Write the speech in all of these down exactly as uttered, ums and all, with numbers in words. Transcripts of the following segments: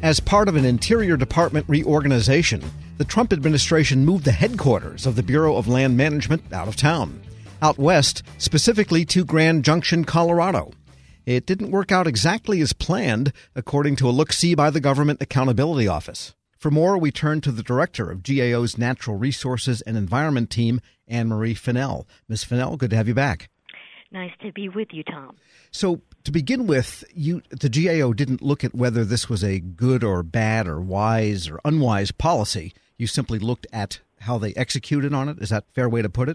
As part of an Interior Department reorganization, the Trump administration moved the headquarters of the Bureau of Land Management out of town, out west, specifically to Grand Junction, Colorado. It didn't work out exactly as planned, according to a look-see by the Government Accountability Office. For more, we turn to the director of G A O's Natural Resources and Environment Team, Anne-Marie Fennell. Miz Fennell, good to have you back. Nice to be with you, Tom. So, to begin with, you, the G A O didn't look at whether this was a good or bad or wise or unwise policy. You simply looked at how they executed on it. Is that a fair way to put it?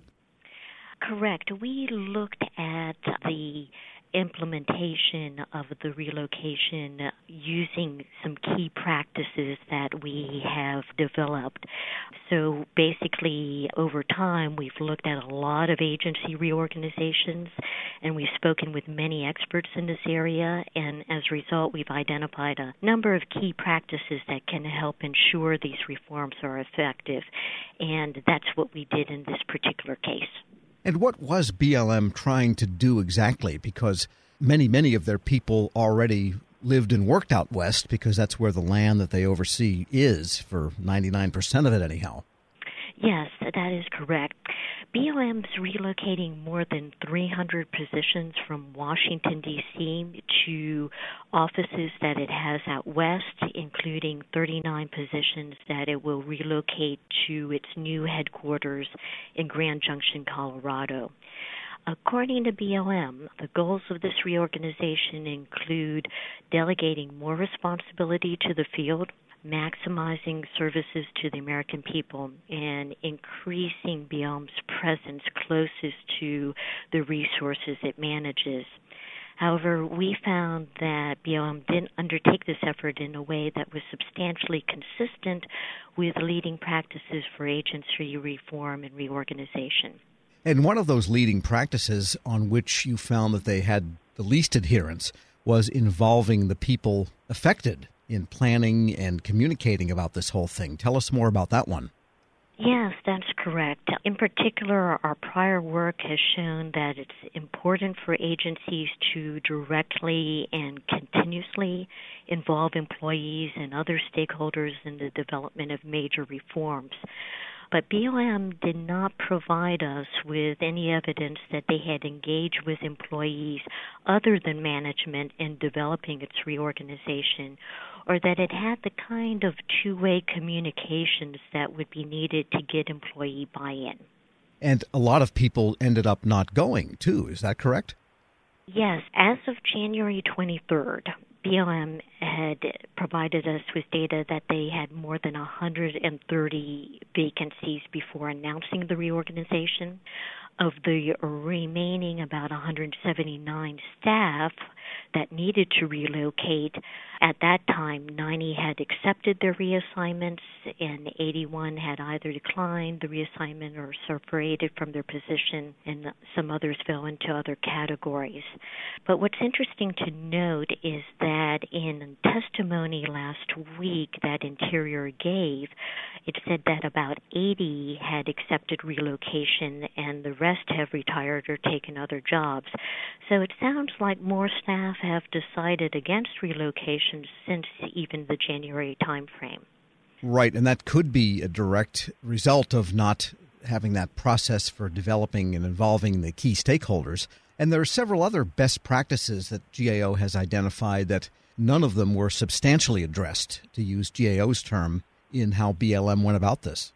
Correct. We looked at the implementation of the relocation using some key practices that we have developed. So basically, over time, we've looked at a lot of agency reorganizations, and we've spoken with many experts in this area, and as a result, we've identified a number of key practices that can help ensure these reforms are effective, and that's what we did in this particular case. And what was B L M trying to do exactly? Because many, many of their people already lived and worked out west because that's where the land that they oversee is, for ninety-nine percent of it anyhow. Yes, that is correct. B L M's relocating more than three hundred positions from Washington, D C to offices that it has out west, including thirty-nine positions that it will relocate to its new headquarters in Grand Junction, Colorado. According to B L M, the goals of this reorganization include delegating more responsibility to the field, maximizing services to the American people, and increasing B L M's presence closest to the resources it manages. However, we found that B L M didn't undertake this effort in a way that was substantially consistent with leading practices for agency reform and reorganization. And one of those leading practices on which you found that they had the least adherence was involving the people affected in planning and communicating about this whole thing. Tell us more about that one. Yes, that's correct. In particular, our prior work has shown that it's important for agencies to directly and continuously involve employees and other stakeholders in the development of major reforms. But B L M did not provide us with any evidence that they had engaged with employees other than management in developing its reorganization, or that it had the kind of two-way communications that would be needed to get employee buy-in. And a lot of people ended up not going, too. Is that correct? Yes. As of January twenty-third, B L M had provided us with data that they had more than one hundred thirty vacancies before announcing the reorganization. Of the remaining about one hundred seventy-nine staff that needed to relocate, at that time, ninety had accepted their reassignments and eighty-one had either declined the reassignment or separated from their position, and some others fell into other categories. But what's interesting to note is that in testimony last week that Interior gave, it said that about eighty had accepted relocation and the rest have retired or taken other jobs. So it sounds like more staff have decided against relocation since even the January timeframe. Right, and that could be a direct result of not having that process for developing and involving the key stakeholders. And there are several other best practices that G A O has identified that none of them were substantially addressed, to use G A O's term, in how B L M went about this.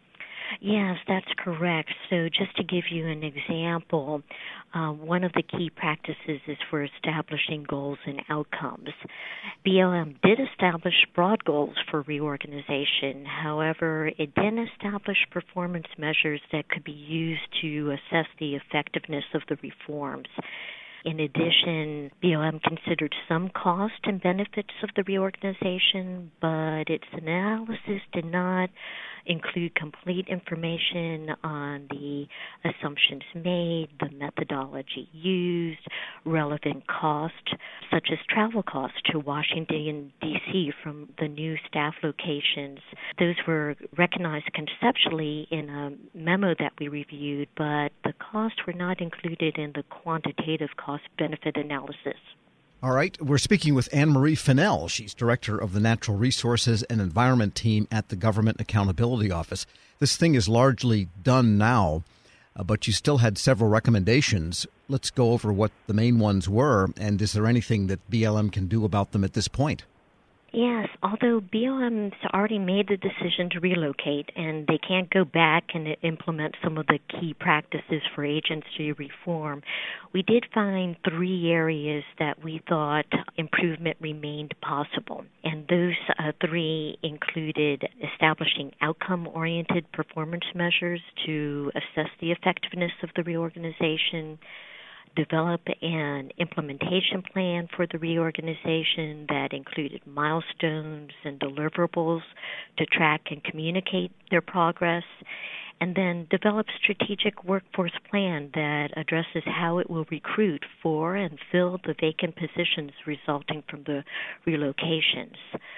Yes, that's correct. So just to give you an example, uh, one of the key practices is for establishing goals and outcomes. B L M did establish broad goals for reorganization. However, it didn't establish performance measures that could be used to assess the effectiveness of the reforms. In addition, B L M considered some cost and benefits of the reorganization, but its analysis did not include complete information on the assumptions made, the methodology used, relevant cost, such as travel costs to Washington, D C from the new staff locations. Those were recognized conceptually in a memo that we reviewed, but the costs were not included in the quantitative cost-benefit analysis. All right. We're speaking with Anne Marie Fennell. She's director of the Natural Resources and Environment team at the Government Accountability Office. This thing is largely done now, uh, but you still had several recommendations. Let's go over what the main ones were, and is there anything that B L M can do about them at this point? Yes, although B L M's already made the decision to relocate and they can't go back and implement some of the key practices for agency reform, we did find three areas that we thought improvement remained possible. And those uh, three included establishing outcome-oriented performance measures to assess the effectiveness of the reorganization, develop an implementation plan for the reorganization that included milestones and deliverables to track and communicate their progress, and then develop strategic workforce plan that addresses how it will recruit for and fill the vacant positions resulting from the relocations.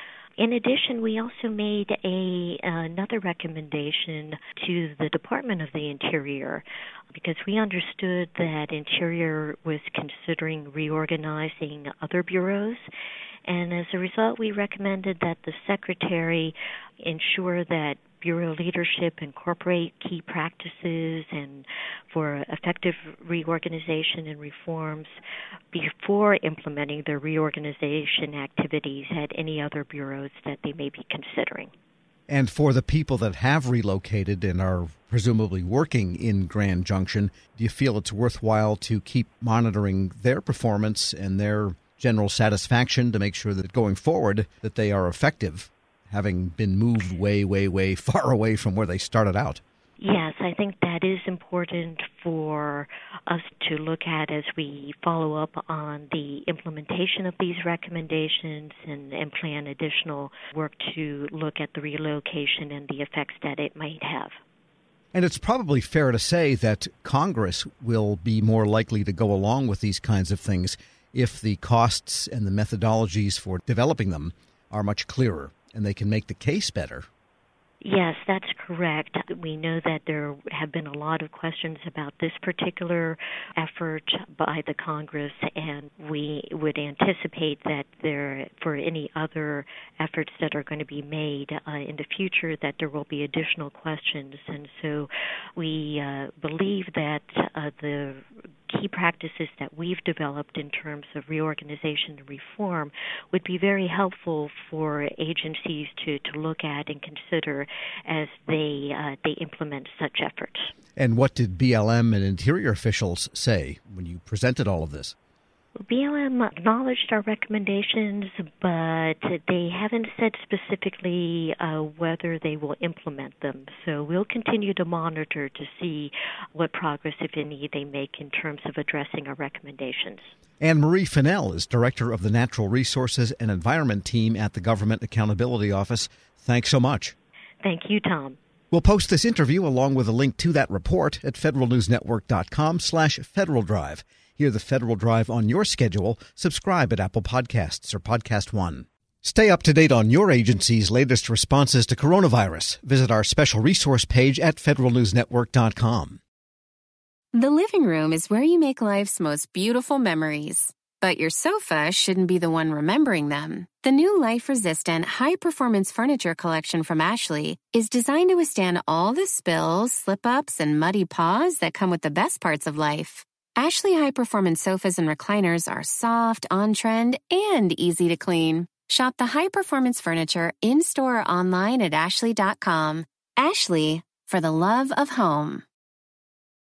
In addition, we also made a another recommendation to the Department of the Interior because we understood that Interior was considering reorganizing other bureaus. And as a result, we recommended that the Secretary ensure that Bureau leadership incorporate key practices and for effective reorganization and reforms before implementing their reorganization activities at any other bureaus that they may be considering. And for the people that have relocated and are presumably working in Grand Junction, do you feel it's worthwhile to keep monitoring their performance and their general satisfaction to make sure that going forward that they are effective, having been moved way, way, way far away from where they started out? Yes, I think that is important for us to look at as we follow up on the implementation of these recommendations and, and plan additional work to look at the relocation and the effects that it might have. And it's probably fair to say that Congress will be more likely to go along with these kinds of things if the costs and the methodologies for developing them are much clearer and they can make the case better. Yes, that's correct. We know that there have been a lot of questions about this particular effort by the Congress, and we would anticipate that there, for any other efforts that are going to be made uh, in the future, that there will be additional questions. And so we uh, believe that uh, the key practices that we've developed in terms of reorganization and reform would be very helpful for agencies to, to look at and consider as they uh, they implement such efforts. And what did B L M and Interior officials say when you presented all of this? B L M acknowledged our recommendations, but they haven't said specifically uh, whether they will implement them. So we'll continue to monitor to see what progress, if any, they make in terms of addressing our recommendations. Anne Marie Fennell is director of the Natural Resources and Environment team at the Government Accountability Office. Thanks so much. Thank you, Tom. We'll post this interview along with a link to that report at federalnewsnetwork.com slash Federal Drive. Hear the Federal Drive on your schedule. Subscribe at Apple Podcasts or Podcast One. Stay up to date on your agency's latest responses to coronavirus. Visit our special resource page at federal news network dot com. The living room is where you make life's most beautiful memories. But your sofa shouldn't be the one remembering them. The new life-resistant, high-performance furniture collection from Ashley is designed to withstand all the spills, slip-ups, and muddy paws that come with the best parts of life. Ashley high-performance sofas and recliners are soft, on-trend, and easy to clean. Shop the high-performance furniture in-store or online at ashley dot com. Ashley, for the love of home.